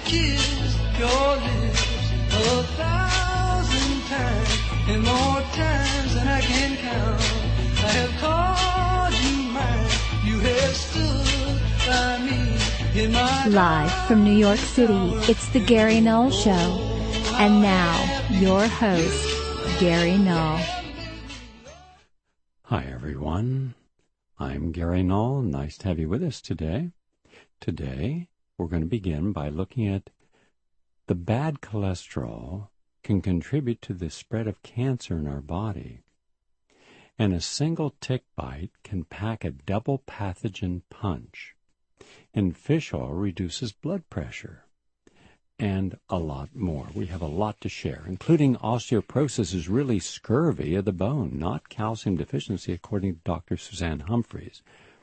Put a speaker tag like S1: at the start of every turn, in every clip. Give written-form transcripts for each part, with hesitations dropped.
S1: kissed your lips 1,000 times, and more times than I can count. I have called you mine. You have stood by me in my
S2: Live from New York City, it's the Gary Null Show. And now, your host, Gary Null.
S3: Hi, everyone. I'm Gary Null. Nice to have you with us today. Today, we're going to begin by looking at the bad cholesterol can contribute to the spread of cancer in our body. And a single tick bite can pack a double pathogen punch. And fish oil reduces blood pressure. And a lot more. We have a lot to share, including osteoporosis is really scurvy of the bone, not calcium deficiency, according to Dr. Suzanne Humphreys.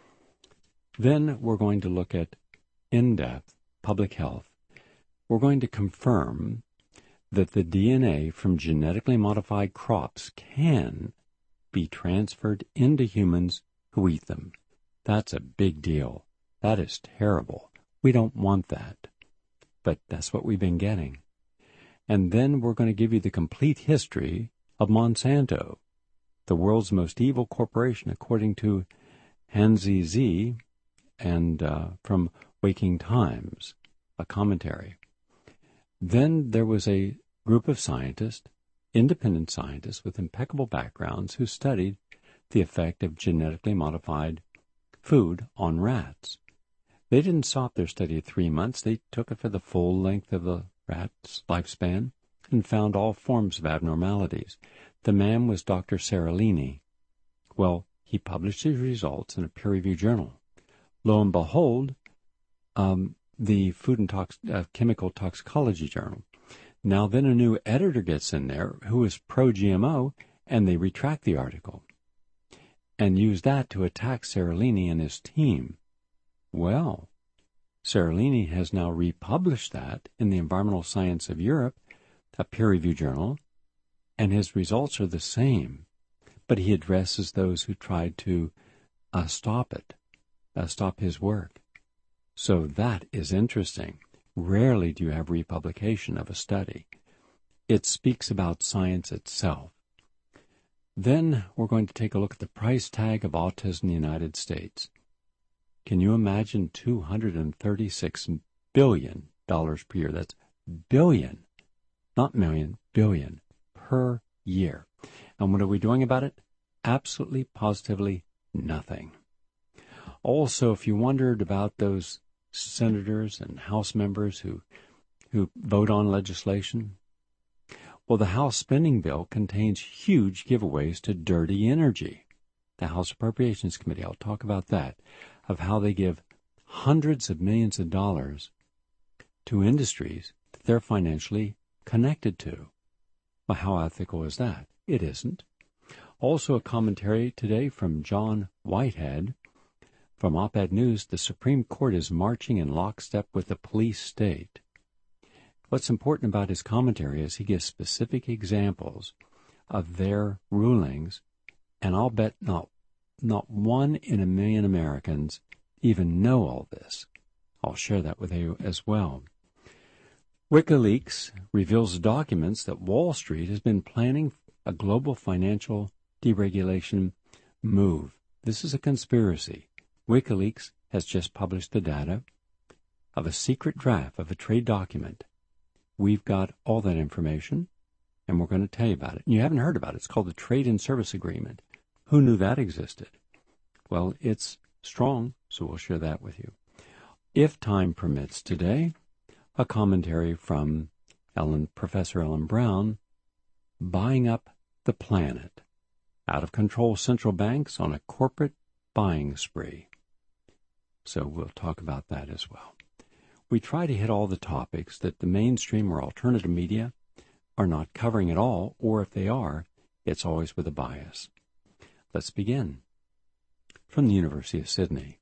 S3: Then we're going to look at in-depth public health. We're going to confirm that the DNA from genetically modified crops can be transferred into humans who eat them. That's a big deal. That is terrible. We don't want that. But that's what we've been getting. And then we're going to give you the complete history of Monsanto, the world's most evil corporation, according to Hanzi Z and from Waking Times, a commentary. Then there was a group of scientists, independent scientists with impeccable backgrounds who studied the effect of genetically modified food on rats. They didn't stop their study at 3 months. They took it for the full length of the rat's lifespan and found all forms of abnormalities. The man was Dr. Seralini. Well, he published his results in a peer-reviewed journal. Lo and behold, the Food and Chemical Toxicology Journal. Now then a new editor gets in there who is pro-GMO, and they retract the article and use that to attack Seralini and his team. Well, Seralini has now republished that in the Environmental Science of Europe, a peer-reviewed journal, and his results are the same, but he addresses those who tried to stop his work. So that is interesting. Rarely do you have republication of a study. It speaks about science itself. Then we're going to take a look at the price tag of autism in the United States. Can you imagine $236 billion per year? That's billion, not million, billion per year. And what are we doing about it? Absolutely, positively nothing. Also, if you wondered about those senators and House members who vote on legislation, well, the House spending bill contains huge giveaways to dirty energy. The House Appropriations Committee, I'll talk about that, of how they give hundreds of millions of dollars to industries that they're financially connected to. Well, how ethical is that? It isn't. Also a commentary today from John Whitehead from Op-Ed News. The Supreme Court is marching in lockstep with the police state. What's important about his commentary is he gives specific examples of their rulings, and I'll bet not one in a million Americans even know all this. I'll share that with you as well. WikiLeaks reveals documents that Wall Street has been planning a global financial deregulation move. This is a conspiracy. WikiLeaks has just published the data of a secret draft of a trade document. We've got all that information, and we're going to tell you about it. And you haven't heard about it. It's called the Trade and Service Agreement. Who knew that existed? Well, it's strong, so we'll share that with you. If time permits today, a commentary from Professor Ellen Brown, Buying Up the Planet, Out-of-Control Central Banks on a Corporate Buying Spree. So we'll talk about that as well. We try to hit all the topics that the mainstream or alternative media are not covering at all, or if they are, it's always with a bias. Let's begin. From the University of Sydney.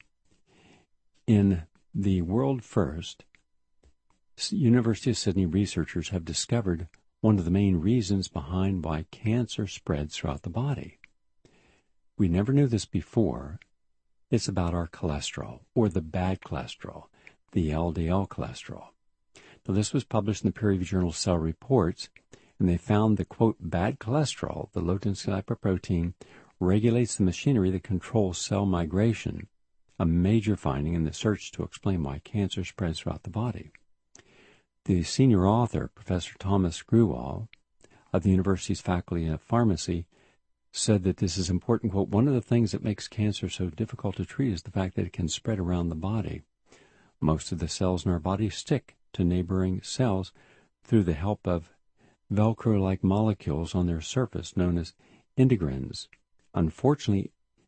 S3: In the world first, University of Sydney researchers have discovered one of the main reasons behind why cancer spreads throughout the body. We never knew this before. It's about our cholesterol, or the bad cholesterol, the LDL cholesterol. Now, this was published in the peer-reviewed journal Cell Reports, and they found the, quote, bad cholesterol, the low-density lipoprotein, regulates the machinery that controls cell migration, a major finding in the search to explain why cancer spreads throughout the body. The senior author, Professor Thomas Grewal, of the university's Faculty of Pharmacy, said that this is important. Quote, one of the things that makes cancer so difficult to treat is the fact that it can spread around the body. Most of the cells in our body stick to neighboring cells through the help of Velcro-like molecules on their surface known as integrins. Unfortunately,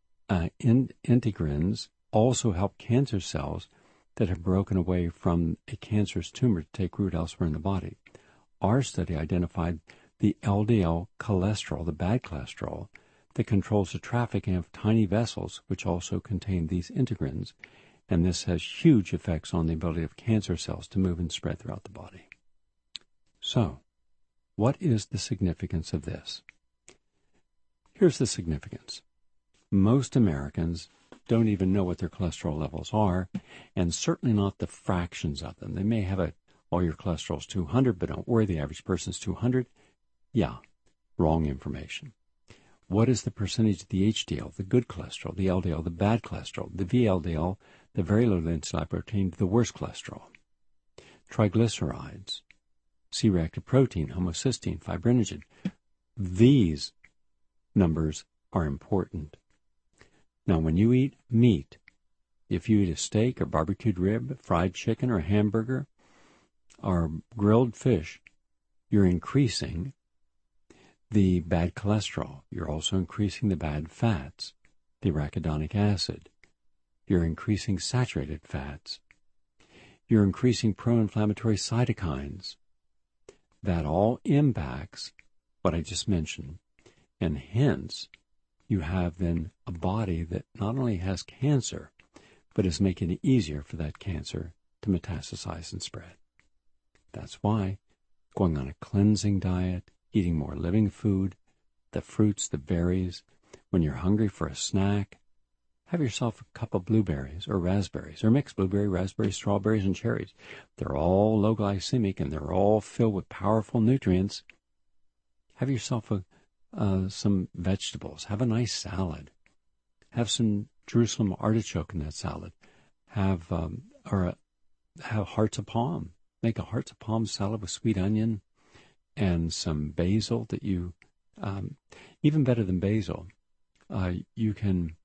S3: integrins also help cancer cells that have broken away from a cancerous tumor to take root elsewhere in the body. Our study identified the LDL cholesterol, the bad cholesterol, that controls the trafficking of tiny vessels, which also contain these integrins, and this has huge effects on the ability of cancer cells to move and spread throughout the body. So, what is the significance of this? Here's the significance. Most Americans don't even know what their cholesterol levels are, and certainly not the fractions of them. They may have your cholesterol's 200, but don't worry, the average person's 200. Yeah, wrong information. What is the percentage of the HDL, the good cholesterol, the LDL, the bad cholesterol, the VLDL, the very low density lipoprotein, the worst cholesterol? Triglycerides, C-reactive protein, homocysteine, fibrinogen. These numbers are important. Now, when you eat meat, if you eat a steak or barbecued rib, fried chicken or hamburger, or grilled fish, you're increasing the bad cholesterol. You're also increasing the bad fats, the arachidonic acid. You're increasing saturated fats. You're increasing pro-inflammatory cytokines. That all impacts what I just mentioned, and hence you have then a body that not only has cancer, but is making it easier for that cancer to metastasize and spread. That's why going on a cleansing diet, eating more living food, the fruits, the berries, when you're hungry for a snack, have yourself a cup of blueberries or raspberries, or mixed blueberry, raspberries, strawberries, and cherries. They're all low glycemic and they're all filled with powerful nutrients. Have yourself some vegetables. Have a nice salad. Have some Jerusalem artichoke in that salad. Have hearts of palm. Make a hearts of palm salad with sweet onion and some basil that you, even better than basil, you can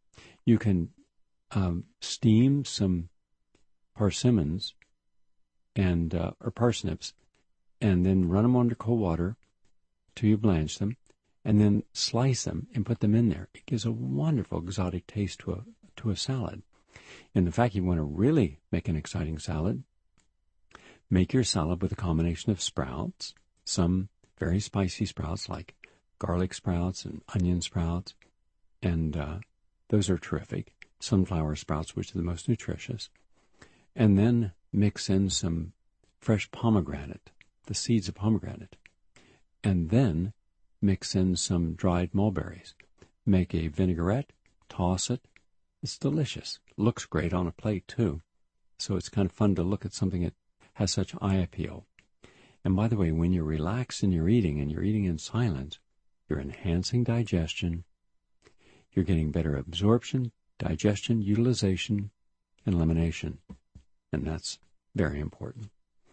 S3: steam some persimmons and or parsnips, and then run them under cold water till you blanch them, and then slice them and put them in there. It gives a wonderful exotic taste to a salad. And in fact, you want to really make an exciting salad, make your salad with a combination of sprouts, some very spicy sprouts like garlic sprouts and onion sprouts, and those are terrific. Sunflower sprouts, which are the most nutritious. And then mix in some fresh pomegranate, the seeds of pomegranate. And then mix in some dried mulberries. Make a vinaigrette, toss it. It's delicious. Looks great on a plate, too. So it's kind of fun to look at something that has such eye appeal. And by the way, when you're relaxed in your eating and you're eating in silence, you're enhancing digestion. You're getting better absorption, digestion, utilization, and elimination. And that's very important.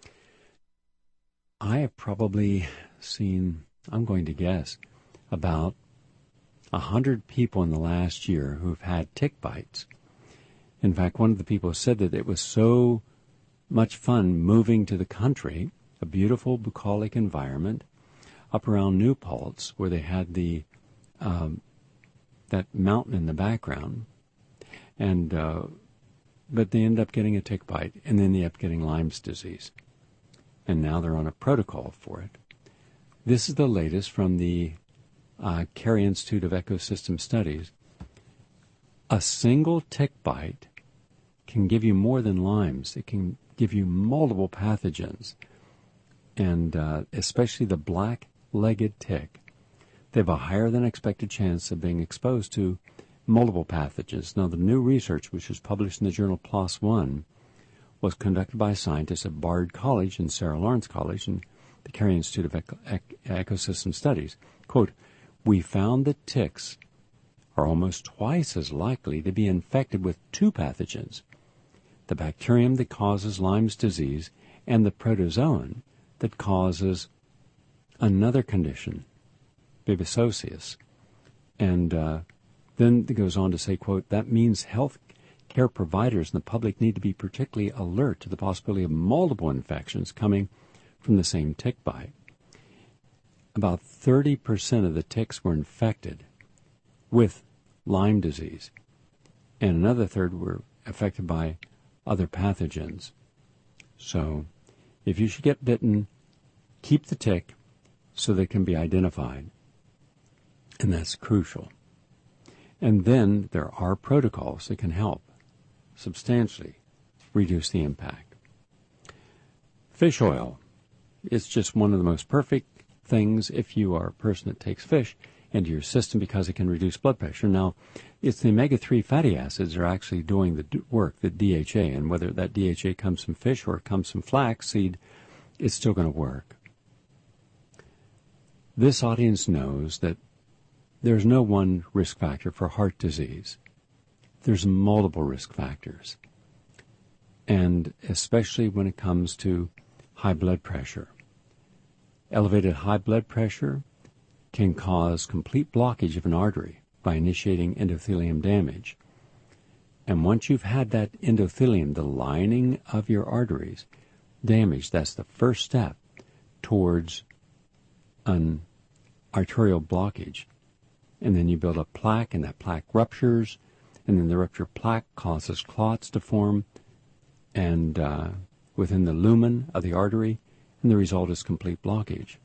S3: I have probably seen, I'm going to guess, about 100 people in the last year who've had tick bites. In fact, one of the people said that it was so much fun moving to the country, a beautiful bucolic environment, up around New Paltz, where they had the that mountain in the background, and but they ended up getting a tick bite, and then they ended up getting Lyme's disease. And now they're on a protocol for it. This is the latest from the Carey Institute of Ecosystem Studies. A single tick bite can give you more than Lyme's. It can give you multiple pathogens, and especially the black-legged tick. They have a higher than expected chance of being exposed to multiple pathogens. Now, the new research, which was published in the journal PLOS One, was conducted by scientists at Bard College and Sarah Lawrence College and the Carey Institute of Ecosystem Studies. Quote, "We found that ticks are almost twice as likely to be infected with two pathogens, the bacterium that causes Lyme's disease and the protozoan that causes another condition, Babesiosis." And then it goes on to say, quote, "That means health care providers and the public need to be particularly alert to the possibility of multiple infections coming from the same tick bite." About 30% of the ticks were infected with Lyme disease, and another third were affected by other pathogens. So if you should get bitten, keep the tick so they can be identified, and that's crucial. And then there are protocols that can help substantially reduce the impact. Fish oil is just one of the most perfect things if you are a person that takes fish into your system because it can reduce blood pressure. Now, it's the omega-3 fatty acids are actually doing the work, the DHA, and whether that DHA comes from fish or it comes from flaxseed, it's still going to work. This audience knows that there's no one risk factor for heart disease. There's multiple risk factors, and especially when it comes to high blood pressure. Elevated high blood pressure can cause complete blockage of an artery by initiating endothelium damage. And once you've had that endothelium, the lining of your arteries, damaged, that's the first step towards an arterial blockage. And then you build a plaque, and that plaque ruptures, and then the ruptured plaque causes clots to form and within the lumen of the artery, and the result is complete blockage.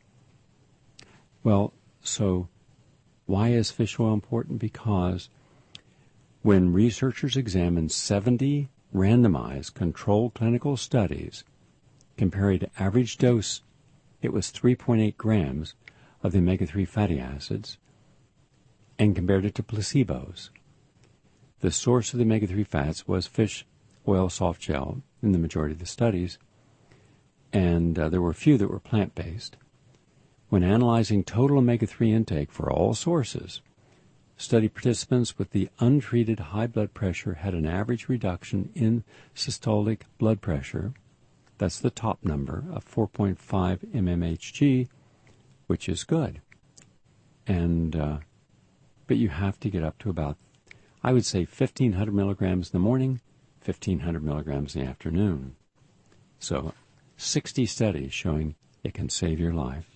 S3: Well, so why is fish oil important? Because when researchers examined 70 randomized controlled clinical studies, compared to average dose, it was 3.8 grams of the omega-3 fatty acids, and compared it to placebos. The source of the omega-3 fats was fish oil soft gel in the majority of the studies, and there were a few that were plant-based. When analyzing total omega-3 intake for all sources, study participants with the untreated high blood pressure had an average reduction in systolic blood pressure, that's the top number, of 4.5 mmHg, which is good. And but you have to get up to about, I would say, 1,500 milligrams in the morning, 1,500 milligrams in the afternoon. So 60 studies showing it can save your life.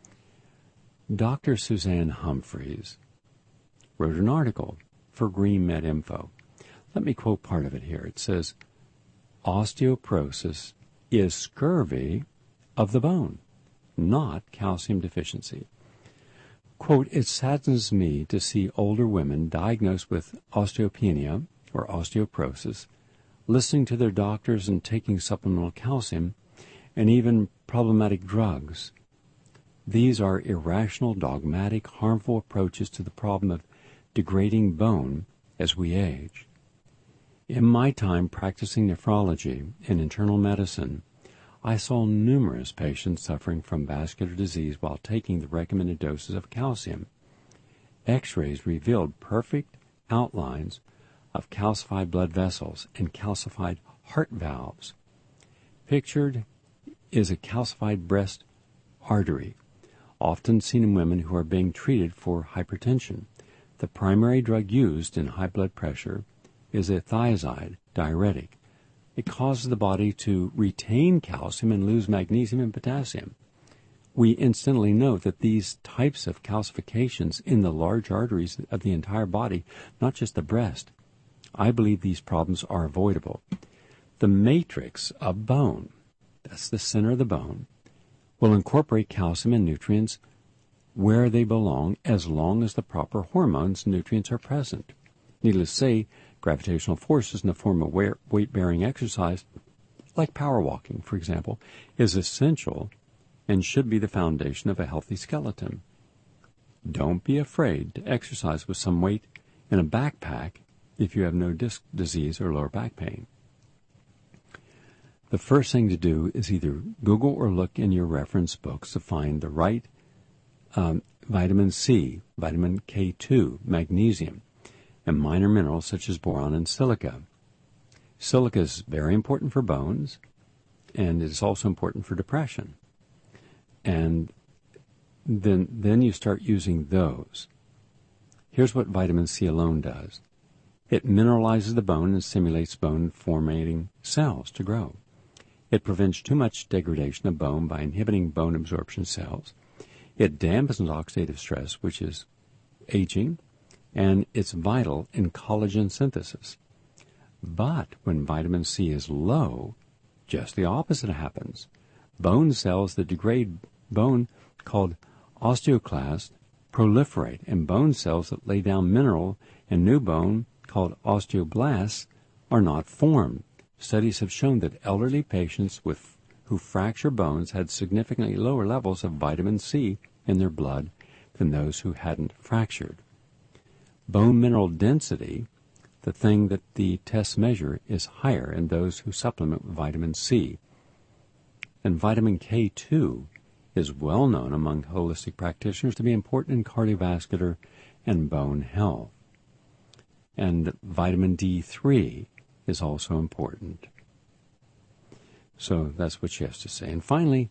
S3: Dr. Suzanne Humphreys wrote an article for Green Med Info. Let me quote part of it here. It says, "Osteoporosis is scurvy of the bone, not calcium deficiency." Quote, "It saddens me to see older women diagnosed with osteopenia or osteoporosis, listening to their doctors and taking supplemental calcium and even problematic drugs. These are irrational, dogmatic, harmful approaches to the problem of degrading bone as we age. In my time practicing nephrology and internal medicine, I saw numerous patients suffering from vascular disease while taking the recommended doses of calcium. X-rays revealed perfect outlines of calcified blood vessels and calcified heart valves. Pictured is a calcified breast artery, often seen in women who are being treated for hypertension. The primary drug used in high blood pressure is a thiazide diuretic. It causes the body to retain calcium and lose magnesium and potassium. We instantly know that these types of calcifications in the large arteries of the entire body, not just the breast, I believe these problems are avoidable. The matrix of bone, that's the center of the bone, will incorporate calcium and nutrients where they belong as long as the proper hormones and nutrients are present. Needless to say, gravitational forces in the form of weight-bearing exercise, like power walking, for example, is essential and should be the foundation of a healthy skeleton. Don't be afraid to exercise with some weight in a backpack if you have no disc disease or lower back pain. the first thing to do is either Google or look in your reference books to find the right vitamin C, vitamin K2, magnesium, and minor minerals such as boron and silica. Silica is very important for bones, and it is also important for depression. And then you start using those. Here's what vitamin C alone does. It mineralizes the bone and stimulates bone-formating cells to grow. It prevents too much degradation of bone by inhibiting bone absorption cells. It dampens oxidative stress, which is aging, and it's vital in collagen synthesis. But when vitamin C is low, just the opposite happens. Bone cells that degrade bone, called osteoclasts, proliferate, and bone cells that lay down mineral and new bone, called osteoblasts, are not formed. Studies have shown that elderly patients who fracture bones had significantly lower levels of vitamin C in their blood than those who hadn't fractured. Bone mineral density, the thing that the tests measure, is higher in those who supplement with vitamin C. And vitamin K2 is well known among holistic practitioners to be important in cardiovascular and bone health. And vitamin D3 is also important. So that's what she has to say. And finally,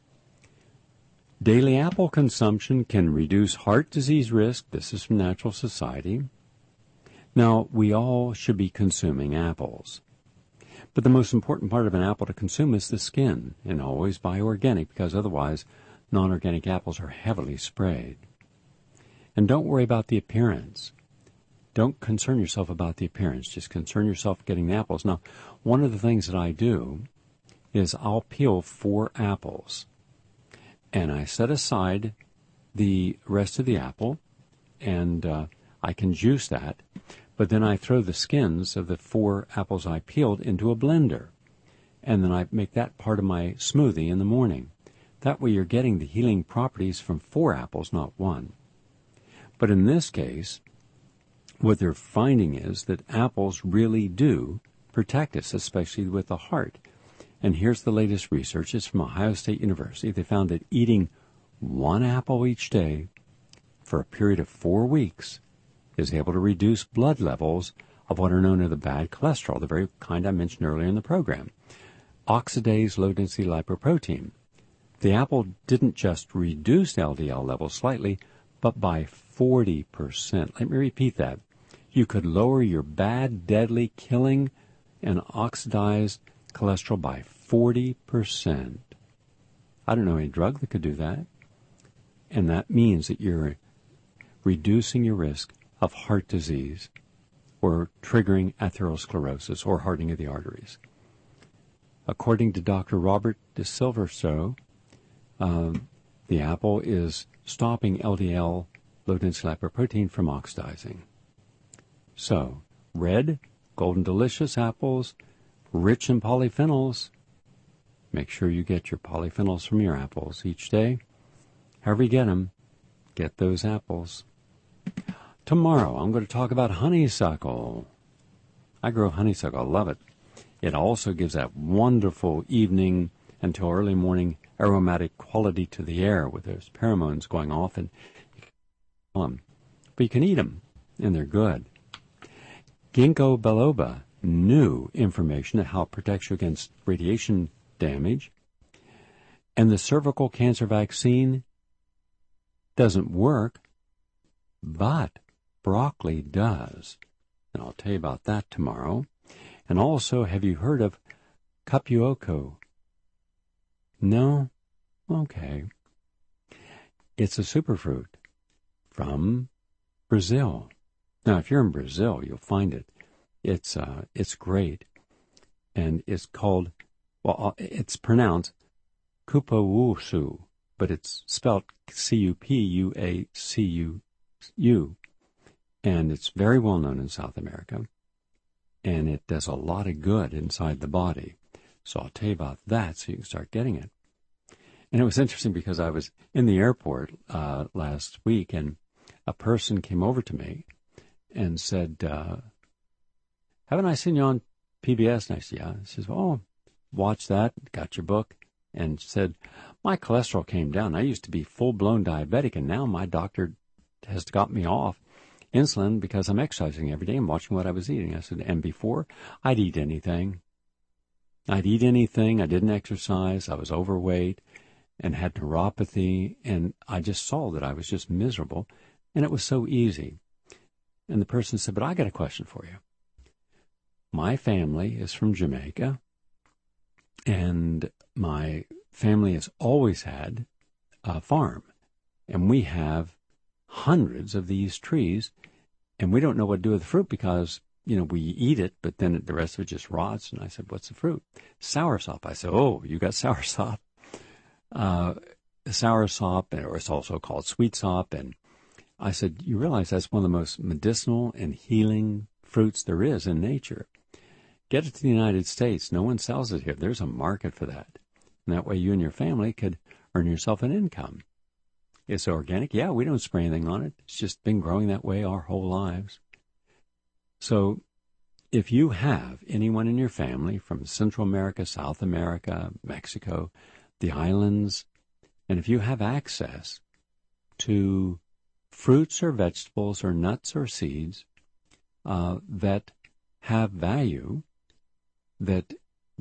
S3: daily apple consumption can reduce heart disease risk. This is from Natural Society. Now, we all should be consuming apples. But the most important part of an apple to consume is the skin, and always buy organic, because otherwise non-organic apples are heavily sprayed. And don't worry about the appearance. Don't concern yourself about the appearance. Just concern yourself getting the apples. Now, one of the things that I do is I'll peel 4 apples, and I set aside the rest of the apple, and I can juice that, but then I throw the skins of the 4 apples I peeled into a blender, and then I make that part of my smoothie in the morning. That way you're getting the healing properties from 4 apples, not 1. But in this case, what they're finding is that apples really do protect us, especially with the heart. And here's the latest research. It's from Ohio State University. They found that eating 1 apple each day for a period of 4 weeks is able to reduce blood levels of what are known as the bad cholesterol, the very kind I mentioned earlier in the program, oxidase low-density lipoprotein. The apple didn't just reduce LDL levels slightly, but by 40%. Let me repeat that. You could lower your bad, deadly, killing, and oxidized cholesterol by 40%. I don't know any drug that could do that. And that means that you're reducing your risk of heart disease or triggering atherosclerosis or hardening of the arteries. According to Dr. Robert DeSilverso, the apple is stopping LDL, low-density lipoprotein, from oxidizing. So, red, golden delicious apples, rich in polyphenols. Make sure you get your polyphenols from your apples each day. However you get them, get those apples. Tomorrow, I'm going to talk about honeysuckle. I grow honeysuckle. I love it. It also gives that wonderful evening until early morning aromatic quality to the air with those pheromones going off. And but you can eat them, and they're good. Ginkgo biloba, new information on how it protects you against radiation damage. And the cervical cancer vaccine doesn't work, but broccoli does. And I'll tell you about that tomorrow. And also, have you heard of Cupuaçu? No? Okay. It's a superfruit from Brazil. Now, if you're in Brazil, you'll find it. It's great. And it's called, well, it's pronounced Cupuaçu, but it's spelled Cupuacu. And it's very well known in South America. And it does a lot of good inside the body. So I'll tell you about that so you can start getting it. And it was interesting because I was in the airport last week, and a person came over to me and said, haven't I seen you on PBS? And I said, yeah. He says, oh, watched that, got your book, and said, my cholesterol came down. I used to be full-blown diabetic, and now my doctor has got me off insulin because I'm exercising every day and watching what I was eating. I said, and before, I'd eat anything. I didn't exercise. I was overweight and had neuropathy, and I just saw that I was just miserable, and it was so easy. And the person said, but I got a question for you. My family is from Jamaica, and my family has always had a farm, and we have hundreds of these trees, and we don't know what to do with the fruit because, we eat it, but then the rest of it just rots. And I said, what's the fruit? Soursop. I said, oh, you got soursop. Soursop, or it's also called sweet sop. And I said, you realize that's one of the most medicinal and healing fruits there is in nature. Get it to the United States. No one sells it here. There's a market for that. And that way you and your family could earn yourself an income. It's organic. Yeah, we don't spray anything on it. It's just been growing that way our whole lives. So if you have anyone in your family from Central America, South America, Mexico, the islands, and if you have access to fruits or vegetables or nuts or seeds that have value, that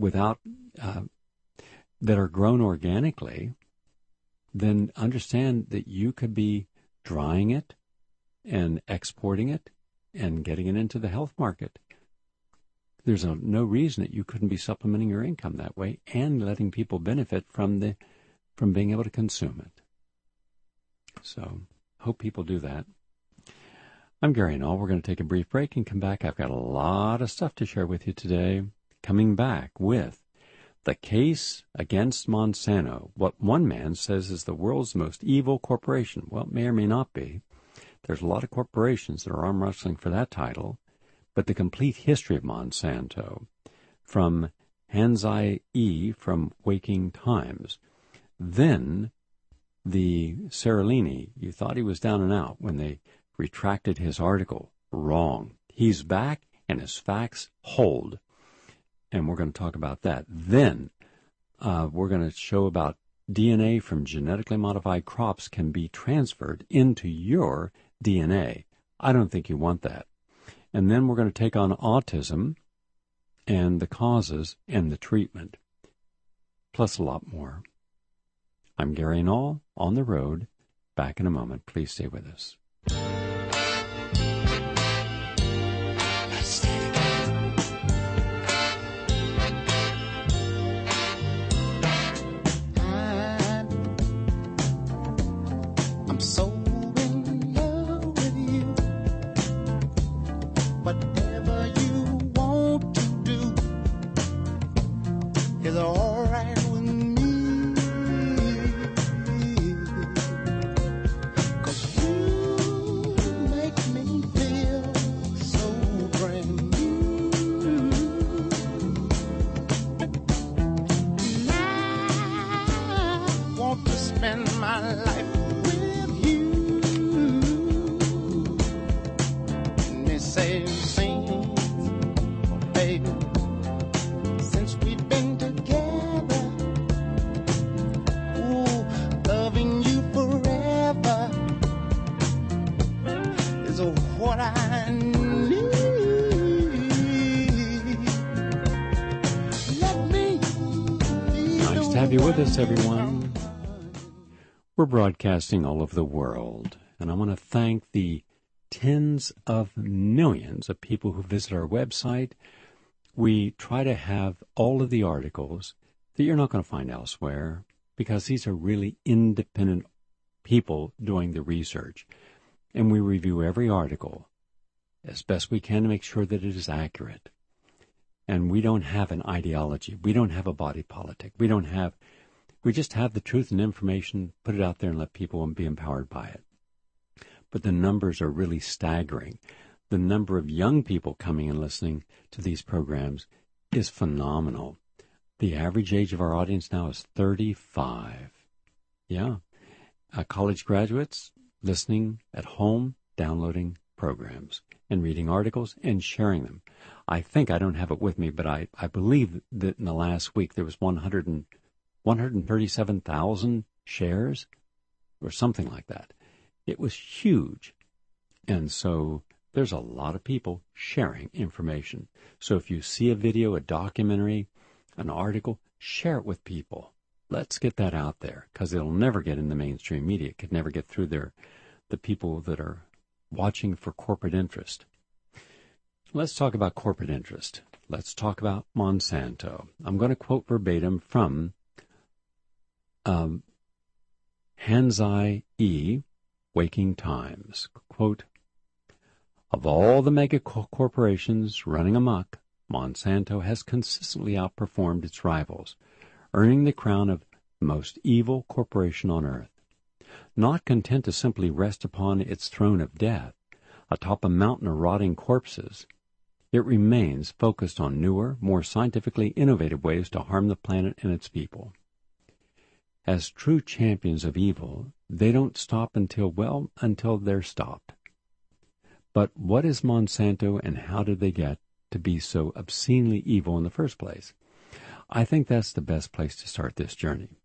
S3: are grown organically, then understand that you could be drying it and exporting it and getting it into the health market. There's no reason that you couldn't be supplementing your income that way and letting people benefit from being able to consume it. So, hope people do that. I'm Gary Null. We're going to take a brief break and come back. I've got a lot of stuff to share with you today. Coming back with the case against Monsanto, what one man says is the world's most evil corporation. Well, it may or may not be. There's a lot of corporations that are arm wrestling for that title, but the complete history of Monsanto, from Hanzai E. from Waking Times. Then the Seralini, you thought he was down and out when they retracted his article. Wrong. He's back and his facts hold. And we're going to talk about that. Then we're going to show about DNA from genetically modified crops can be transferred into your DNA. I don't think you want that. And then we're going to take on autism and the causes and the treatment, plus a lot more. I'm Gary Null, on the road. Back in a moment. Please stay with us.
S4: I'm so in love with you. Whatever you want to do is all right with me. 'Cause you make me feel so brand new. And I want to spend my life with you. And they say sing, baby, since we've been together. Ooh, loving you forever is what I need. Let me
S3: Nice to have you with us, everyone. We're broadcasting all over the world, and I want to thank the tens of millions of people who visit our website. We try to have all of the articles that you're not going to find elsewhere, because these are really independent people doing the research. And we review every article as best we can to make sure that it is accurate. And we don't have an ideology. We don't have a body politic. We just have the truth and information, put it out there and let people be empowered by it. But the numbers are really staggering. The number of young people coming and listening to these programs is phenomenal. The average age of our audience now is 35. Yeah. College graduates listening at home, downloading programs. and reading articles and sharing them. I think, I don't have it with me, but I believe that in the last week there was 137,000 shares or something like that. It was huge. And so there's a lot of people sharing information. So if you see a video, a documentary, an article, share it with people. Let's get that out there, because it'll never get in the mainstream media. It could never get through the people that are watching for corporate interest. Let's talk about corporate interest. Let's talk about Monsanto. I'm going to quote verbatim from Hanzai E., Waking Times. Quote, "Of all the mega corporations running amok, Monsanto has consistently outperformed its rivals, earning the crown of the most evil corporation on earth. Not content to simply rest upon its throne of death, atop a mountain of rotting corpses, it remains focused on newer, more scientifically innovative ways to harm the planet and its people. As true champions of evil, they don't stop until they're stopped. But what is Monsanto, and how did they get to be so obscenely evil in the first place? I think that's the best place to start this journey.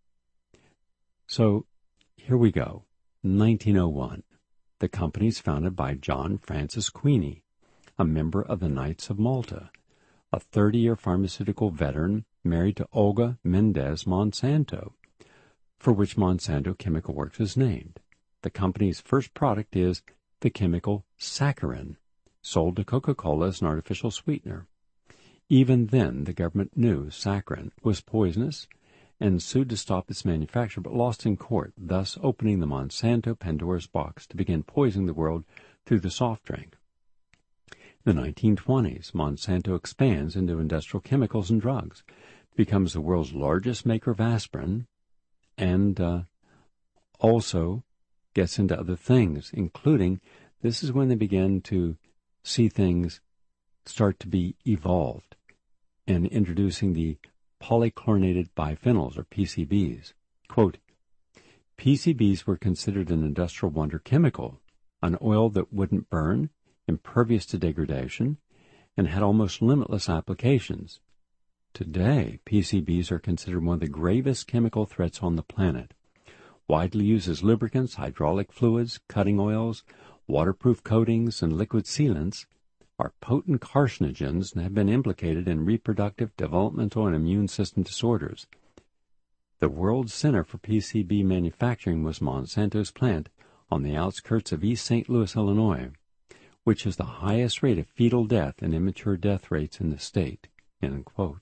S3: So, here we go. 1901. The company is founded by John Francis Queeny, a member of the Knights of Malta, a 30-year pharmaceutical veteran married to Olga Mendez Monsanto, for which Monsanto Chemical Works is named. The company's first product is the chemical saccharin, sold to Coca-Cola as an artificial sweetener. Even then, the government knew saccharin was poisonous and sued to stop its manufacture, but lost in court, thus opening the Monsanto Pandora's box to begin poisoning the world through the soft drink. In the 1920s, Monsanto expands into industrial chemicals and drugs, becomes the world's largest maker of aspirin, and also gets into other things, including, this is when they begin to see things start to be evolved, and introducing the polychlorinated biphenyls, or PCBs. Quote, "PCBs were considered an industrial wonder chemical, an oil that wouldn't burn, impervious to degradation, and had almost limitless applications. Today, PCBs are considered one of the gravest chemical threats on the planet. Widely used as lubricants, hydraulic fluids, cutting oils, waterproof coatings, and liquid sealants, are potent carcinogens and have been implicated in reproductive, developmental, and immune system disorders. The world center for PCB manufacturing was Monsanto's plant on the outskirts of East St. Louis, Illinois, which has the highest rate of fetal death and immature death rates in the state." End quote.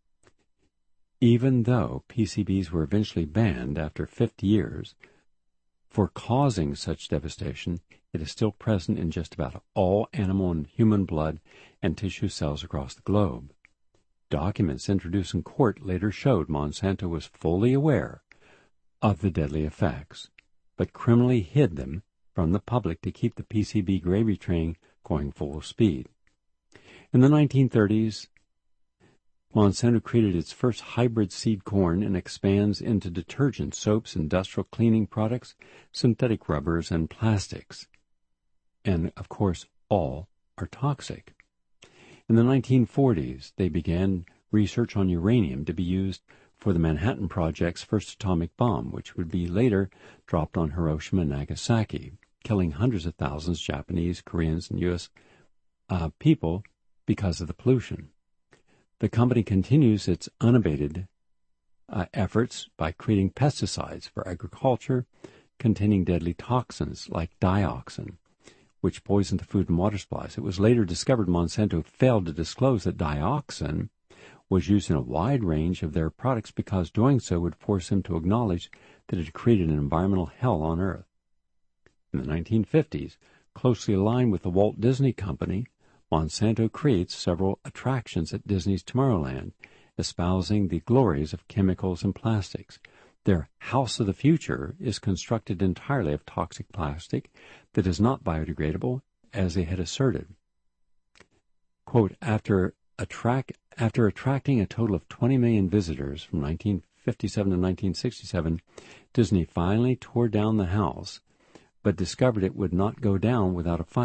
S3: Even though PCBs were eventually banned after 50 years for causing such devastation, it is still present in just about all animal and human blood and tissue cells across the globe. Documents introduced in court later showed Monsanto was fully aware of the deadly effects, but criminally hid them from the public to keep the PCB gravy train going full speed. In the 1930s, Monsanto created its first hybrid seed corn and expands into detergents, soaps, industrial cleaning products, synthetic rubbers, and plastics. And, of course, all are toxic. In the 1940s, they began research on uranium to be used for the Manhattan Project's first atomic bomb, which would be later dropped on Hiroshima and Nagasaki, killing hundreds of thousands of Japanese, Koreans, and U.S. People because of the pollution. The company continues its unabated efforts by creating pesticides for agriculture containing deadly toxins like dioxin, which poisoned the food and water supplies. It was later discovered Monsanto failed to disclose that dioxin was used in a wide range of their products because doing so would force them to acknowledge that it had created an environmental hell on Earth. In the 1950s, closely aligned with the Walt Disney Company, Monsanto creates several attractions at Disney's Tomorrowland, espousing the glories of chemicals and plastics. Their House of the Future is constructed entirely of toxic plastic that is not biodegradable, as they had asserted. Quote, after attracting a total of 20 million visitors from 1957 to 1967, Disney finally tore down the house, but discovered it would not go down without a fight.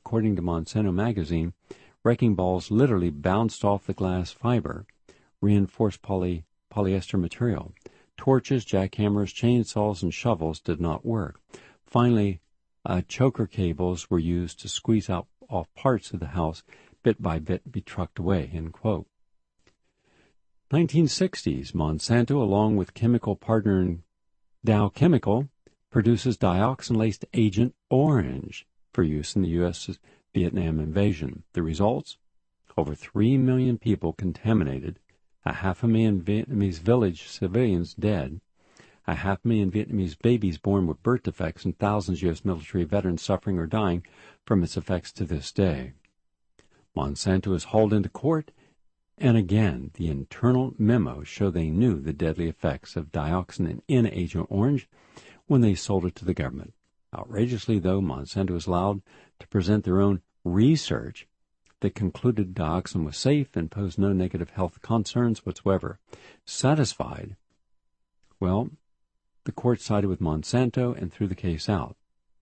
S3: According to Monsanto magazine, wrecking balls literally bounced off the glass fiber, reinforced polyester material. Torches, jackhammers, chainsaws, and shovels did not work. Finally, choker cables were used to squeeze out off parts of the house, bit by bit, be trucked away, end quote. 1960s, Monsanto, along with chemical partner Dow Chemical, produces dioxin-laced Agent Orange for use in the U.S. Vietnam invasion. The results? Over 3 million people contaminated, 500,000 Vietnamese village civilians dead, 500,000 Vietnamese babies born with birth defects, and thousands of U.S. military veterans suffering or dying from its effects to this day. Monsanto is hauled into court, and again, the internal memos show they knew the deadly effects of dioxin in Agent Orange when they sold it to the government. Outrageously, though, Monsanto was allowed to present their own research that concluded dioxin was safe and posed no negative health concerns whatsoever. Satisfied, well, the court sided with Monsanto and threw the case out.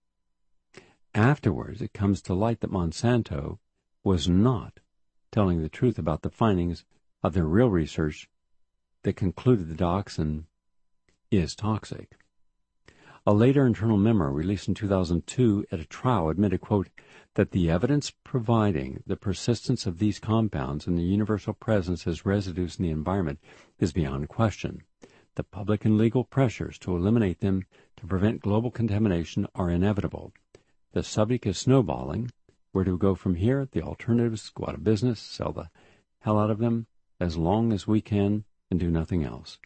S3: Afterwards, it comes to light that Monsanto was not telling the truth about the findings of their real research that concluded the dioxin is toxic. A later internal memo released in 2002 at a trial admitted, quote, that the evidence providing the persistence of these compounds and the universal presence as residues in the environment is beyond question. The public and legal pressures to eliminate them to prevent global contamination are inevitable. The subject is snowballing. Where do we go from here? The alternatives: go out of business, sell the hell out of them as long as we can, and do nothing else.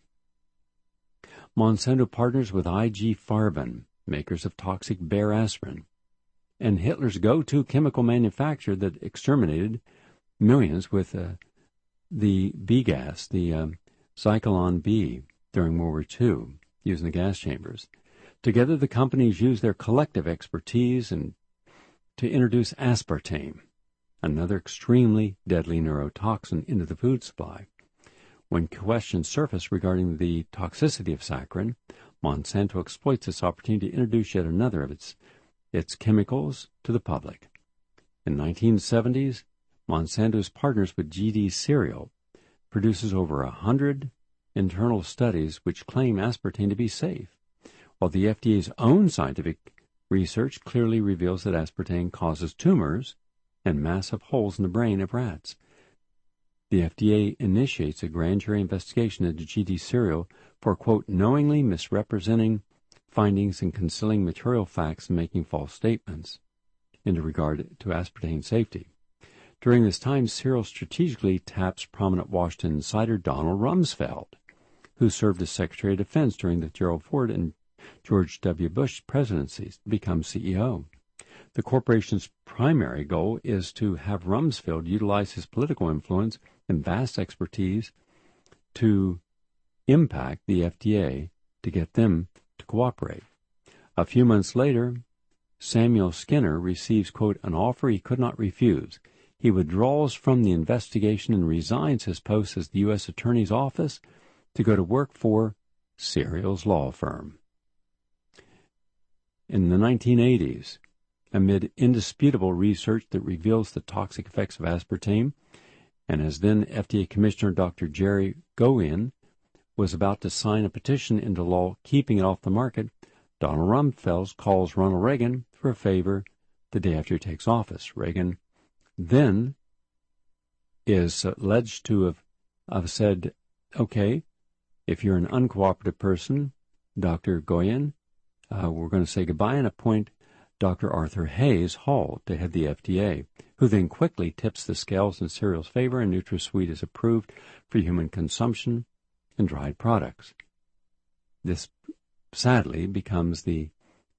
S3: Monsanto partners with IG Farben, makers of toxic Bayer aspirin, and Hitler's go-to chemical manufacturer that exterminated millions with the B gas, the Zyklon B, during World War II, using the gas chambers. Together, the companies used their collective expertise and to introduce aspartame, another extremely deadly neurotoxin, into the food supply. When questions surfaced regarding the toxicity of saccharin, Monsanto exploits this opportunity to introduce yet another of its chemicals to the public. In the 1970s, Monsanto's partners with GD Cereal produces over 100 internal studies which claim aspartame to be safe, while the FDA's own scientific research clearly reveals that aspartame causes tumors and massive holes in the brain of rats. The FDA initiates a grand jury investigation into GD Cereal for, quote, knowingly misrepresenting findings and concealing material facts and making false statements in regard to aspartame safety. During this time, Cereal strategically taps prominent Washington insider Donald Rumsfeld, who served as Secretary of Defense during the Gerald Ford and George W. Bush presidencies, to become CEO. The corporation's primary goal is to have Rumsfeld utilize his political influence and vast expertise to impact the FDA to get them to cooperate. A few months later, Samuel Skinner receives, quote, an offer he could not refuse. He withdraws from the investigation and resigns his post as the U.S. Attorney's Office to go to work for Cereal's law firm. In the 1980s, amid indisputable research that reveals the toxic effects of aspartame, and as then FDA Commissioner Dr. Jerry Goin was about to sign a petition into law keeping it off the market, Donald Rumsfeld calls Ronald Reagan for a favor the day after he takes office. Reagan then is alleged to have said, okay, if you're an uncooperative person, Dr. Goyen, we're going to say goodbye and appoint Dr. Arthur Hayes Hall to head the FDA, who then quickly tips the scales in Cereal's favor, and NutraSweet is approved for human consumption in dried products. This sadly becomes the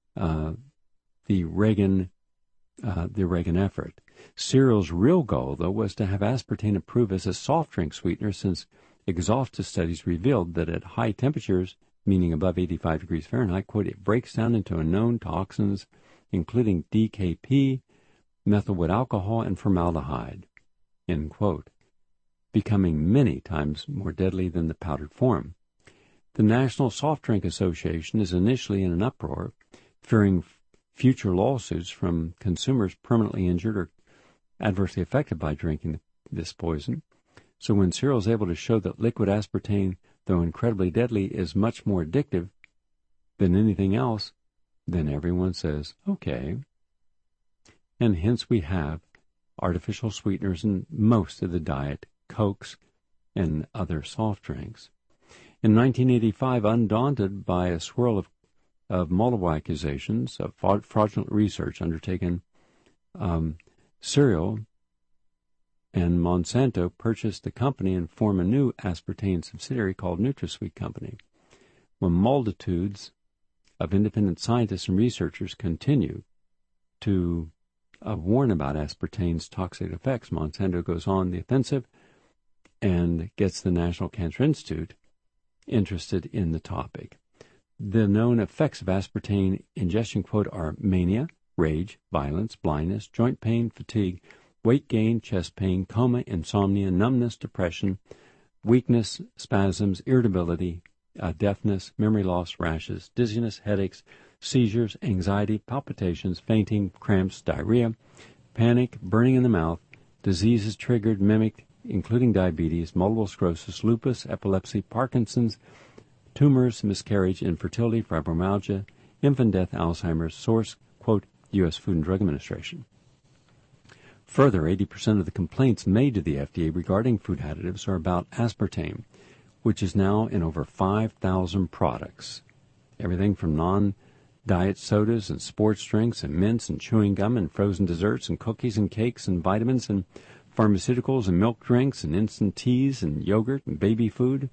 S3: Reagan effort. Cereal's real goal, though, was to have aspartame approved as a soft drink sweetener, since exhaustive studies revealed that at high temperatures, meaning above 85 degrees Fahrenheit, quote, it breaks down into unknown toxins, including DKP, methyl wood alcohol, and formaldehyde, end quote, becoming many times more deadly than the powdered form. The National Soft Drink Association is initially in an uproar, fearing future lawsuits from consumers permanently injured or adversely affected by drinking this poison. So when cereal is able to show that liquid aspartame, though incredibly deadly, is much more addictive than anything else, then everyone says, okay. And hence we have artificial sweeteners in most of the diet, Cokes, and other soft drinks. In 1985, undaunted by a swirl of multiple accusations of fraudulent research undertaken, cereal and Monsanto purchased the company and formed a new aspartame subsidiary called NutraSweet Company. When multitudes of independent scientists and researchers continue to warn about aspartame's toxic effects, Monsanto goes on the offensive and gets the National Cancer Institute interested in the topic. The known effects of aspartame ingestion, quote, are mania, rage, violence, blindness, joint pain, fatigue, weight gain, chest pain, coma, insomnia, numbness, depression, weakness, spasms, irritability, deafness, memory loss, rashes, dizziness, headaches, seizures, anxiety, palpitations, fainting, cramps, diarrhea, panic, burning in the mouth, diseases triggered, mimicked, including diabetes, multiple sclerosis, lupus, epilepsy, Parkinson's, tumors, miscarriage, infertility, fibromyalgia, infant death, Alzheimer's. Source, quote, U.S. Food and Drug Administration. Further, 80% of the complaints made to the FDA regarding food additives are about aspartame, which is now in over 5,000 products. Everything from non-diet sodas and sports drinks and mints and chewing gum and frozen desserts and cookies and cakes and vitamins and pharmaceuticals and milk drinks and instant teas and yogurt and baby food.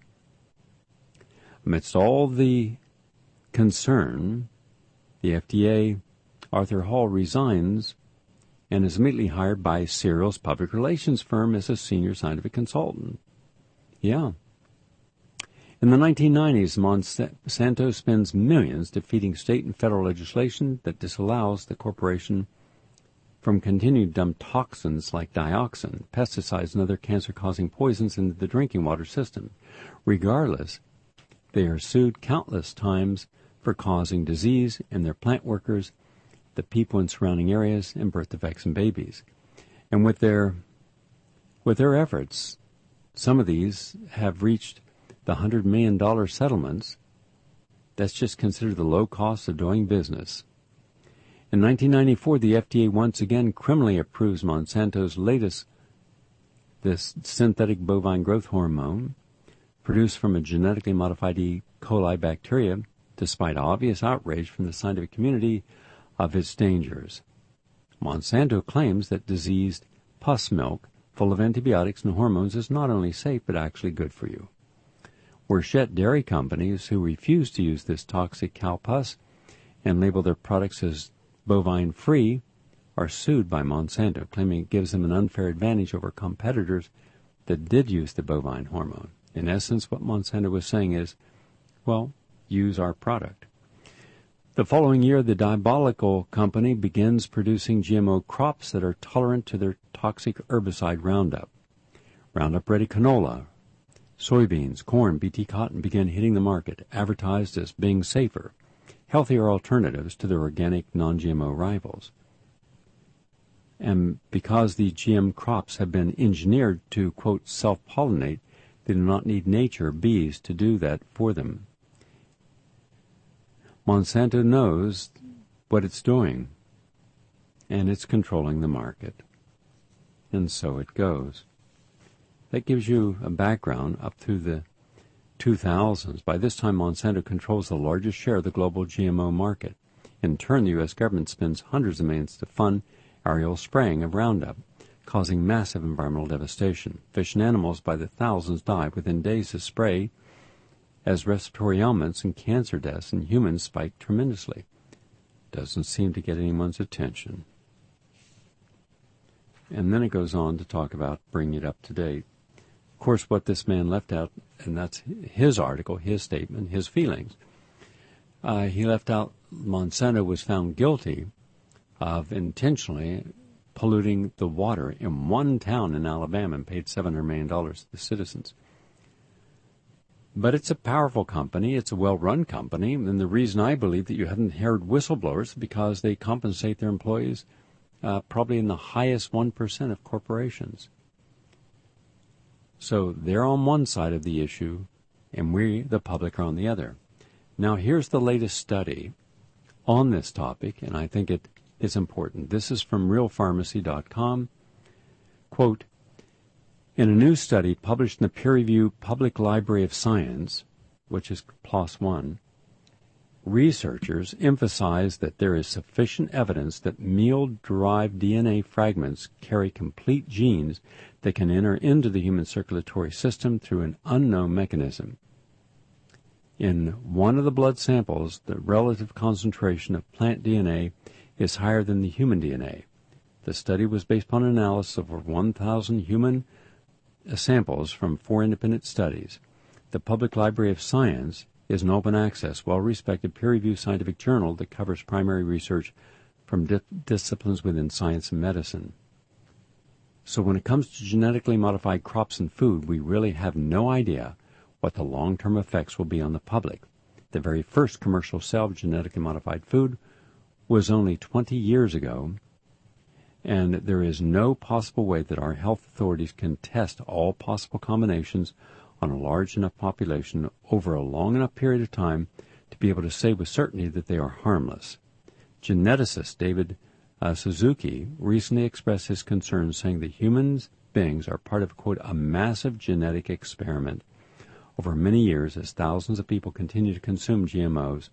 S3: Amidst all the concern, the FDA, Arthur Hall, resigns and is immediately hired by cereal's public relations firm as a senior scientific consultant. Yeah. In the 1990s, Monsanto spends millions defeating state and federal legislation that disallows the corporation from continuing to dump toxins like dioxin, pesticides, and other cancer-causing poisons into the drinking water system. Regardless, they are sued countless times for causing disease in their plant workers, the people in surrounding areas, and birth defects in babies. And with their efforts, some of these have reached the $100 million settlements. That's just considered the low cost of doing business. In 1994, the FDA once again criminally approves Monsanto's latest, this synthetic bovine growth hormone, produced from a genetically modified E. coli bacteria, despite obvious outrage from the scientific community of its dangers. Monsanto claims that diseased pus milk, full of antibiotics and hormones, is not only safe but actually good for you. Worchet dairy companies who refuse to use this toxic cow pus and label their products as bovine-free are sued by Monsanto, claiming it gives them an unfair advantage over competitors that did use the bovine hormone. In essence, what Monsanto was saying is, well, use our product. The following year, the diabolical company begins producing GMO crops that are tolerant to their toxic herbicide Roundup. Roundup-ready canola, soybeans, corn, BT cotton begin hitting the market, advertised as being safer, healthier alternatives to their organic non-GMO rivals. And because the GM crops have been engineered to, quote, self-pollinate, they do not need nature, bees, to do that for them. Monsanto knows what it's doing, and it's controlling the market. And so it goes. That gives you a background up through the 2000s. By this time, Monsanto controls the largest share of the global GMO market. In turn, the U.S. government spends hundreds of millions to fund aerial spraying of Roundup, causing massive environmental devastation. Fish and animals by the thousands die within days of spray, as respiratory ailments and cancer deaths in humans spike tremendously. Doesn't seem to get anyone's attention. And then it goes on to talk about bringing it up to date. Of course, what this man left out, and that's his article, his statement, his feelings, he left out Monsanto was found guilty of intentionally polluting the water in one town in Alabama and paid $700 million to the citizens. But it's a powerful company. It's a well-run company. And the reason I believe that you haven't heard whistleblowers is because they compensate their employees probably in the highest 1% of corporations. So they're on one side of the issue, and we, the public, are on the other. Now, here's the latest study on this topic, and I think it is important. This is from realpharmacy.com. Quote, in a new study published in the peer-reviewed Public Library of Science, which is PLOS One, researchers emphasize that there is sufficient evidence that meal-derived DNA fragments carry complete genes that can enter into the human circulatory system through an unknown mechanism. In one of the blood samples, the relative concentration of plant DNA is higher than the human DNA. The study was based upon an analysis of over 1,000 human samples from 4 independent studies. The Public Library of Science is an open-access, well-respected, peer-reviewed scientific journal that covers primary research from disciplines within science and medicine. So when it comes to genetically modified crops and food, we really have no idea what the long-term effects will be on the public. The very first commercial sale of genetically modified food was only 20 years ago, and there is no possible way that our health authorities can test all possible combinations on a large enough population over a long enough period of time to be able to say with certainty that they are harmless. Geneticist David Suzuki recently expressed his concerns, saying that human beings are part of, quote, a massive genetic experiment over many years as thousands of people continue to consume GMOs.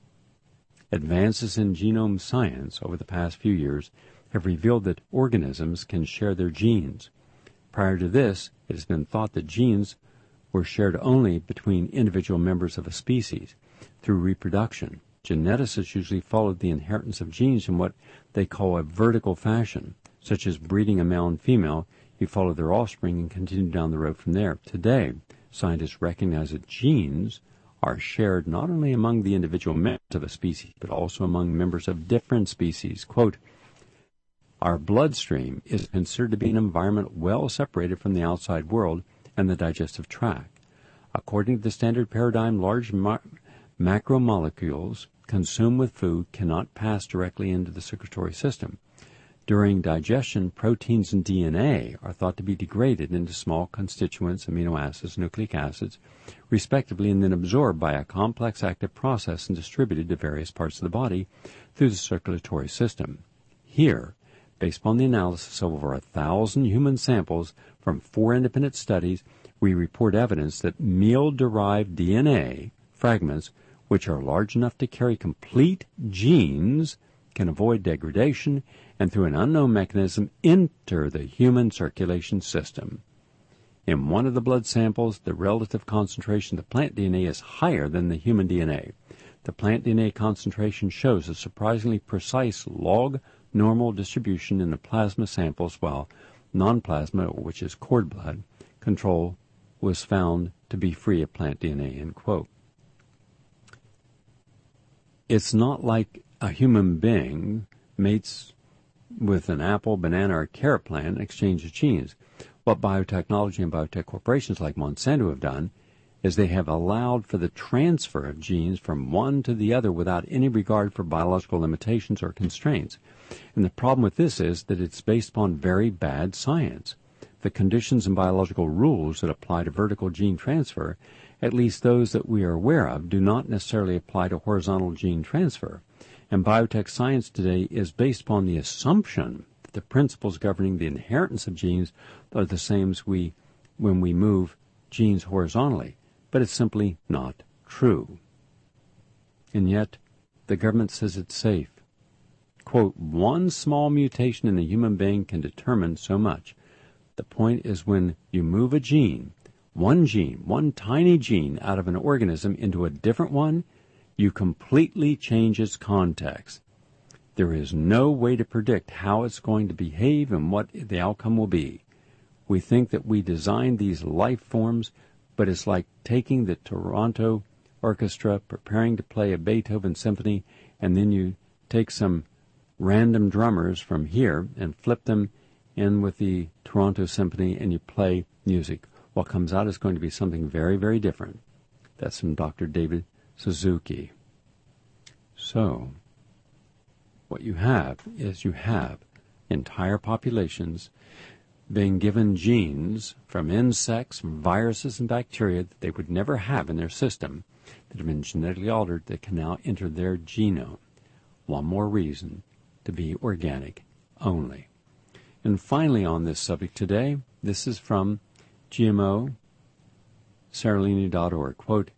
S3: Advances in genome science over the past few years have revealed that organisms can share their genes. Prior to this, it has been thought that genes were shared only between individual members of a species. Through reproduction, geneticists usually followed the inheritance of genes in what they call a vertical fashion, such as breeding a male and female. You follow their offspring and continue down the road from there. Today, scientists recognize that genes are shared not only among the individual members of a species, but also among members of different species. Quote, our bloodstream is considered to be an environment well separated from the outside world and the digestive tract. According to the standard paradigm, large macromolecules consumed with food cannot pass directly into the circulatory system. During digestion, proteins and DNA are thought to be degraded into small constituents, amino acids, nucleic acids, respectively, and then absorbed by a complex active process and distributed to various parts of the body through the circulatory system. Here, based upon the analysis of over 1,000 human samples from 4 independent studies, we report evidence that meal-derived DNA fragments, which are large enough to carry complete genes, can avoid degradation and through an unknown mechanism enter the human circulation system. In one of the blood samples, the relative concentration of plant DNA is higher than the human DNA. The plant DNA concentration shows a surprisingly precise log normal distribution in the plasma samples, while non-plasma, which is cord blood, control was found to be free of plant DNA, end quote. It's not like a human being mates with an apple, banana, or carrot plant and exchanges genes. What biotechnology and biotech corporations like Monsanto have done is they have allowed for the transfer of genes from one to the other without any regard for biological limitations or constraints. And the problem with this is that it's based upon very bad science. The conditions and biological rules that apply to vertical gene transfer, at least those that we are aware of, do not necessarily apply to horizontal gene transfer. And biotech science today is based upon the assumption that the principles governing the inheritance of genes are the same as when we move genes horizontally. But it's simply not true. And yet, the government says it's safe. Quote, one small mutation in a human being can determine so much. The point is when you move a gene, one tiny gene out of an organism into a different one, you completely change its context. There is no way to predict how it's going to behave and what the outcome will be. We think that we designed these life forms, but it's like taking the Toronto Orchestra, preparing to play a Beethoven symphony, and then you take some random drummers from here and flip them in with the Toronto Symphony and you play music. What comes out is going to be something very, very different. That's from Dr. David Suzuki. So, what you have is you have entire populations being given genes from insects, from viruses and bacteria that they would never have in their system that have been genetically altered that can now enter their genome. One more reason to be organic only. And finally on this subject today, this is from GMO.Seralini.org. Quote,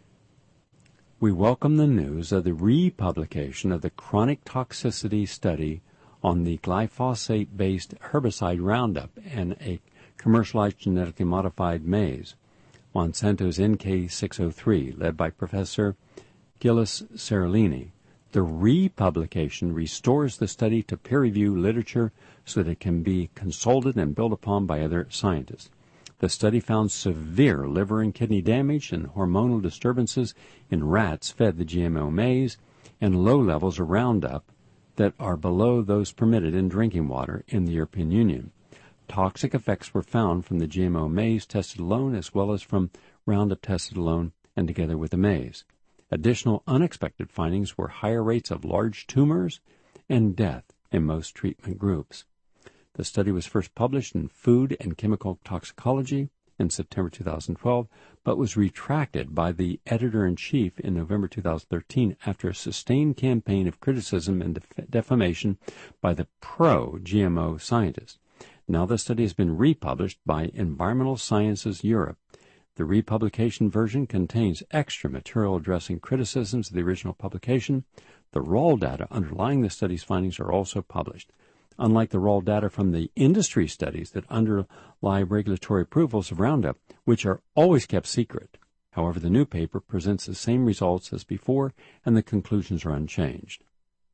S3: "We welcome the news of the republication of the chronic toxicity study on the glyphosate-based herbicide Roundup and a commercialized genetically modified maize, Monsanto's NK603, led by Professor Gilles Seralini. The republication restores the study to peer-reviewed literature so that it can be consulted and built upon by other scientists. The study found severe liver and kidney damage and hormonal disturbances in rats fed the GMO maize and low levels of Roundup that are below those permitted in drinking water in the European Union. Toxic effects were found from the GMO maize tested alone as well as from Roundup tested alone and together with the maize. Additional unexpected findings were higher rates of large tumors and death in most treatment groups. The study was first published in Food and Chemical Toxicology in September 2012, but was retracted by the editor-in-chief in November 2013 after a sustained campaign of criticism and defamation by the pro-GMO scientists. Now the study has been republished by Environmental Sciences Europe. The republication version contains extra material addressing criticisms of the original publication. The raw data underlying the study's findings are also published. Unlike the raw data from the industry studies that underlie regulatory approvals of Roundup, which are always kept secret. However, the new paper presents the same results as before, and the conclusions are unchanged.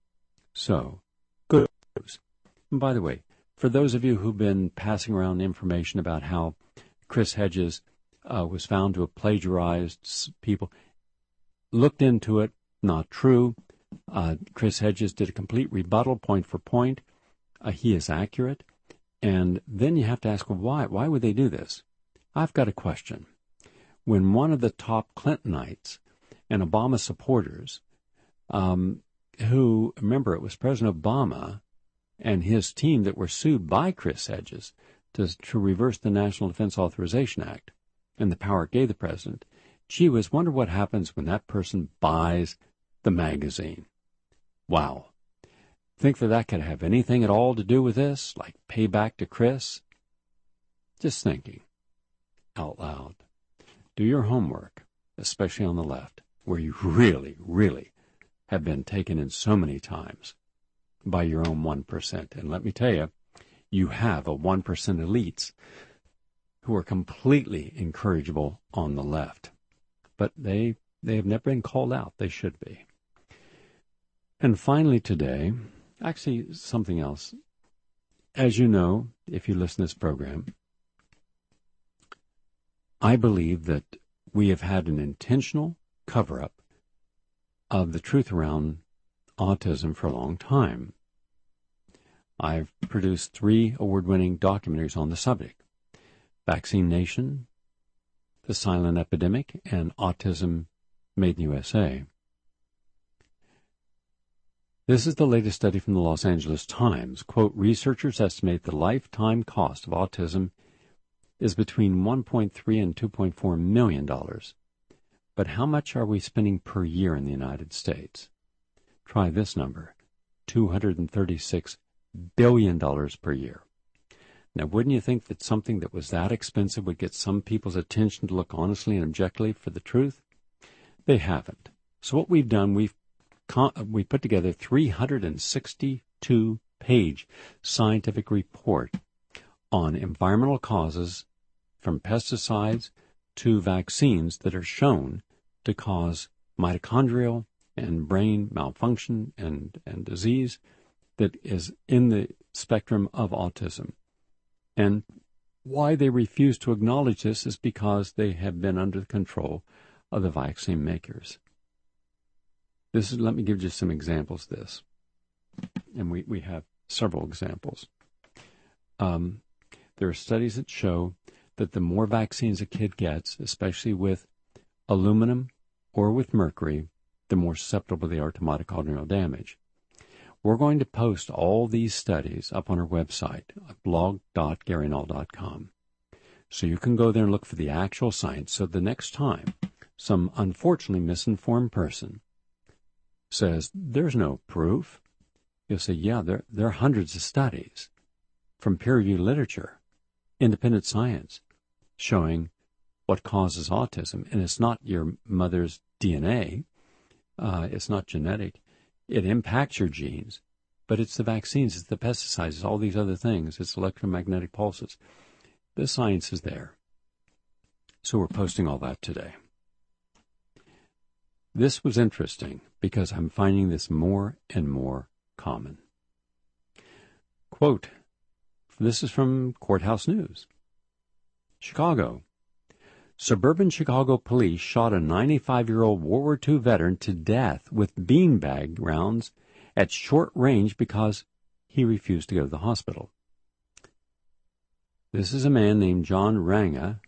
S3: So, good news. And by the way, for those of you who've been passing around information about how Chris Hedges was found to have plagiarized people, looked into it, not true. Chris Hedges did a complete rebuttal point for point. He is accurate. And then you have to ask, well, why? Why would they do this? I've got a question. When one of the top Clintonites and Obama supporters, who, remember, it was President Obama and his team that were sued by Chris Hedges to reverse the National Defense Authorization Act and the power it gave the president, gee whiz, wonder what happens when that person buys the magazine. Wow. Think that could have anything at all to do with this, like payback to Chris? Just thinking out loud. Do your homework, especially on the left, where you really, really have been taken in so many times by your own 1%. And let me tell you, you have a 1% elites who are completely incorrigible on the left. But they have never been called out. They should be. And finally today, actually something else. As you know, if you listen to this program, I believe that we have had an intentional cover-up of the truth around autism for a long time. I've produced 3 award-winning documentaries on the subject: Vaccine Nation, The Silent Epidemic, and Autism Made in USA. This is the latest study from the Los Angeles Times. Quote, researchers estimate the lifetime cost of autism is between $1.3 and $2.4 million. But how much are we spending per year in the United States? Try this number, $236 billion per year. Now, wouldn't you think that something that was that expensive would get some people's attention to look honestly and objectively for the truth? They haven't. So what we've done, we put together a 362-page scientific report on environmental causes from pesticides to vaccines that are shown to cause mitochondrial and brain malfunction and disease that is in the spectrum of autism. And why they refuse to acknowledge this is because they have been under the control of the vaccine makers. Let me give you some examples of this. And we have several examples. There are studies that show that the more vaccines a kid gets, especially with aluminum or with mercury, the more susceptible they are to mitochondrial damage. We're going to post all these studies up on our website, blog.garynull.com. So you can go there and look for the actual science. So the next time some unfortunately misinformed person says, there's no proof, you'll say, yeah, there are hundreds of studies from peer-reviewed literature, independent science, showing what causes autism. And it's not your mother's DNA. It's not genetic. It impacts your genes. But it's the vaccines, it's the pesticides, it's all these other things. It's electromagnetic pulses. The science is there. So we're posting all that today. This was interesting because I'm finding this more and more common. Quote, this is from Courthouse News. Chicago. Suburban Chicago police shot a 95-year-old World War II veteran to death with beanbag rounds at short range because he refused to go to the hospital. This is a man named John Ranga,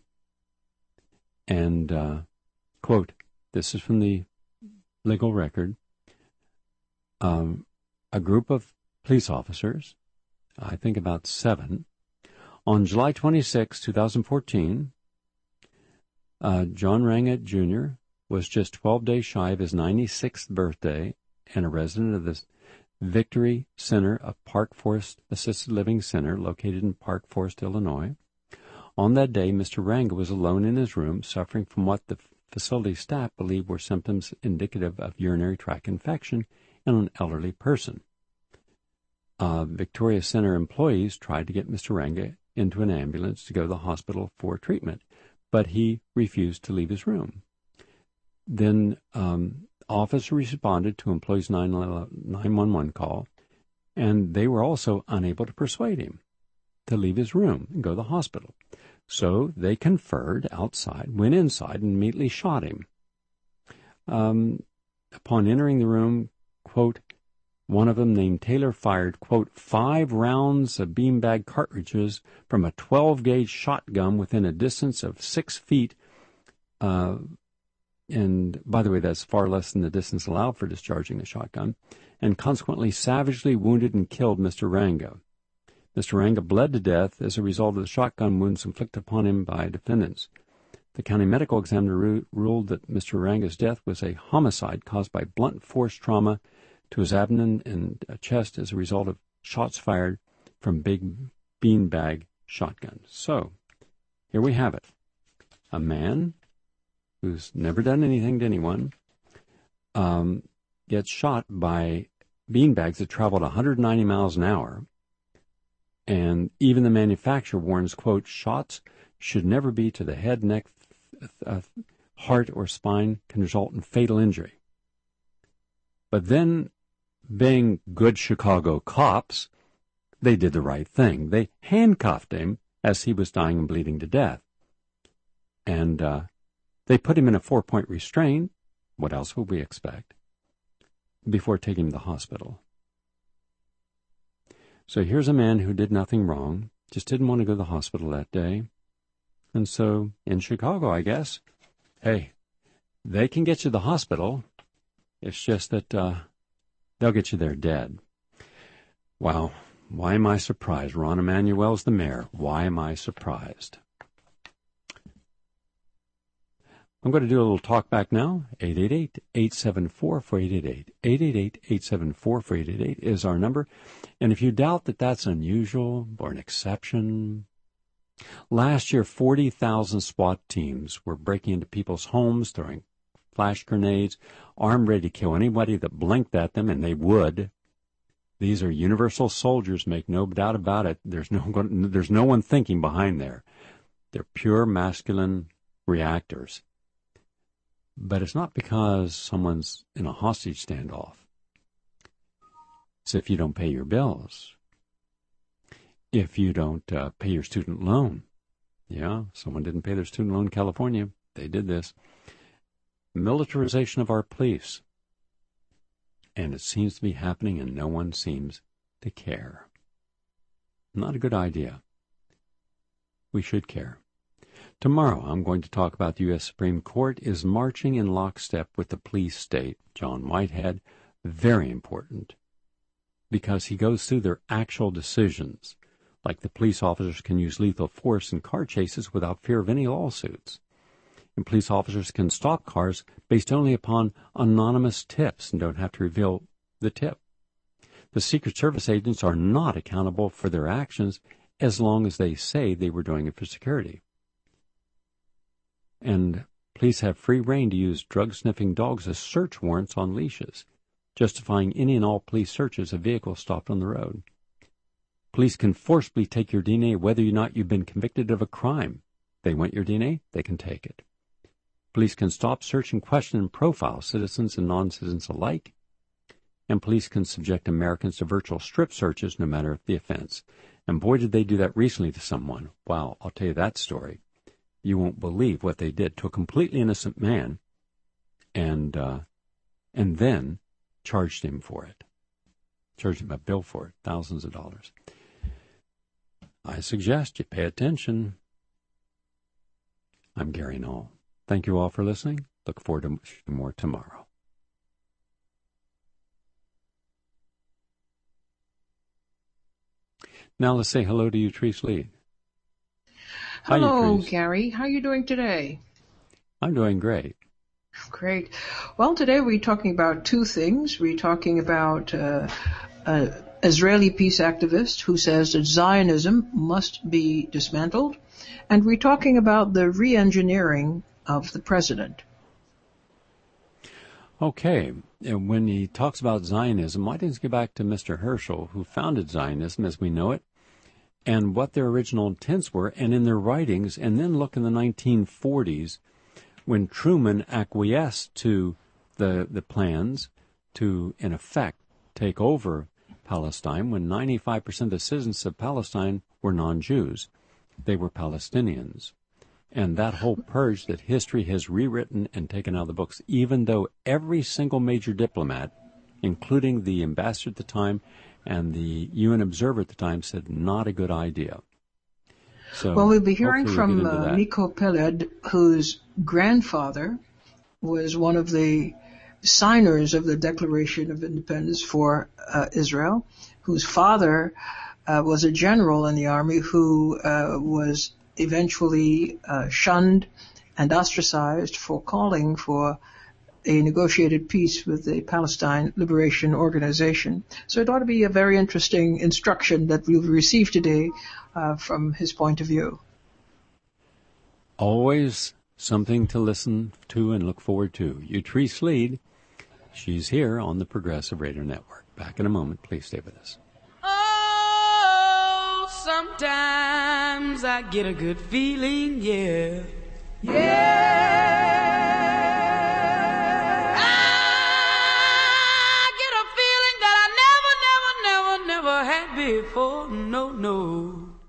S3: and, quote, this is from the legal record. A group of police officers, I think about 7, on July 26, 2014, John Ranga Jr. was just 12 days shy of his 96th birthday and a resident of the Victory Center of Park Forest Assisted Living Center located in Park Forest, Illinois. On that day, Mr. Ranga was alone in his room suffering from what the facility staff believed were symptoms indicative of urinary tract infection in an elderly person. Victoria Center employees tried to get Mr. Ranga into an ambulance to go to the hospital for treatment, but he refused to leave his room. Then officers responded to employees' 911 call, and they were also unable to persuade him to leave his room and go to the hospital. So they conferred outside, went inside, and immediately shot him. Upon entering the room, quote, one of them named Taylor fired, quote, 5 rounds of beanbag cartridges from a 12-gauge shotgun within a distance of 6 feet. And by the way, that's far less than the distance allowed for discharging the shotgun, and consequently savagely wounded and killed Mr. Ranga. Mr. Ranga bled to death as a result of the shotgun wounds inflicted upon him by defendants. The county medical examiner ruled that Mr. Ranga's death was a homicide caused by blunt force trauma to his abdomen and chest as a result of shots fired from big beanbag shotguns. So, here we have it. A man who's never done anything to anyone gets shot by beanbags that traveled 190 miles an hour. And even the manufacturer warns, quote, shots should never be to the head, neck, heart, or spine, can result in fatal injury. But then, being good Chicago cops, they did the right thing. They handcuffed him as he was dying and bleeding to death. And they put him in a 4-point restraint. What else would we expect? Before taking him to the hospital. So here's a man who did nothing wrong, just didn't want to go to the hospital that day. And so, in Chicago, I guess, hey, they can get you to the hospital. It's just that they'll get you there dead. Wow, why am I surprised? Ron Emanuel's the mayor. Why am I surprised? I'm going to do a little talk back now. 888-874-4888. 888-874-4888 is our number. And if you doubt that that's unusual or an exception, last year 40,000 SWAT teams were breaking into people's homes, throwing flash grenades, armed ready to kill anybody that blinked at them, and they would. These are universal soldiers, make no doubt about it. There's no one thinking behind there. They're pure masculine reactors. But it's not because someone's in a hostage standoff. It's if you don't pay your bills. If you don't pay your student loan. Yeah, someone didn't pay their student loan in California. They did this. Militarization of our police. And it seems to be happening and no one seems to care. Not a good idea. We should care. Tomorrow, I'm going to talk about the U.S. Supreme Court is marching in lockstep with the police state. John Whitehead, very important, because he goes through their actual decisions, like the police officers can use lethal force in car chases without fear of any lawsuits. And police officers can stop cars based only upon anonymous tips and don't have to reveal the tip. The Secret Service agents are not accountable for their actions as long as they say they were doing it for security. And police have free rein to use drug-sniffing dogs as search warrants on leashes, justifying any and all police searches of vehicles stopped on the road. Police can forcibly take your DNA whether or not you've been convicted of a crime. They want your DNA, they can take it. Police can stop, search, and question and profile citizens and non-citizens alike. And police can subject Americans to virtual strip searches no matter the offense. And boy, did they do that recently to someone. Wow, I'll tell you that story. You won't believe what they did to a completely innocent man, and then charged him for it. Charged him a bill for it, thousands of dollars. I suggest you pay attention. I'm Gary Null. Thank you all for listening. Look forward to more tomorrow. Now let's say hello to Utrice Lead.
S5: Hello, Gary. How are you doing today?
S3: I'm doing great.
S5: Great. Well, today we're talking about two things. We're talking about an Israeli peace activist who says that Zionism must be dismantled, and we're talking about the re-engineering of the president.
S3: Okay. And when he talks about Zionism, why don't you get back to Mr. Herschel, who founded Zionism as we know it, and what their original intents were, and in their writings, and then look in the 1940s when Truman acquiesced to the plans to, in effect, take over Palestine, when 95% of the citizens of Palestine were non-Jews. They were Palestinians. And that whole purge that history has rewritten and taken out of the books, even though every single major diplomat, including the ambassador at the time and the UN observer at the time, said not a good idea. So,
S5: well, we'll be hearing from Miko Peled, whose grandfather was one of the signers of the Declaration of Independence for Israel, whose father was a general in the army who was eventually shunned and ostracized for calling for a negotiated peace with the Palestine Liberation Organization. So it ought to be a very interesting instruction that we've received today from his point of view.
S3: Always something to listen to and look forward to. Utrice Lead, she's here on the Progressive Radio Network. Back in a moment. Please stay with us.
S1: Oh, sometimes I get a good feeling, yeah. Yeah. I get a feeling that I never had before, no.